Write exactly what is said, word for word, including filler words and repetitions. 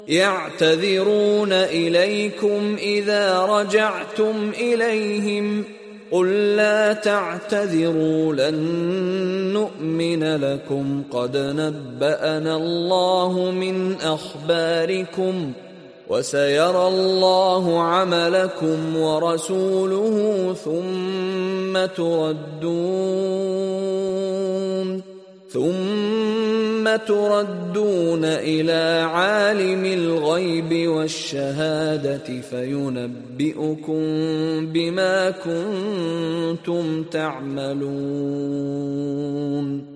يعتذرون إليكم إذا رجعتم إليهم قل لا تعتذروا لن نؤمن لكم قد نبأنا الله من أخباركم وسيرى الله عملكم ورسوله ثم تردون ثم تردون إلى عالم الغيب والشهادة فينبئكم بما كنتم تعملون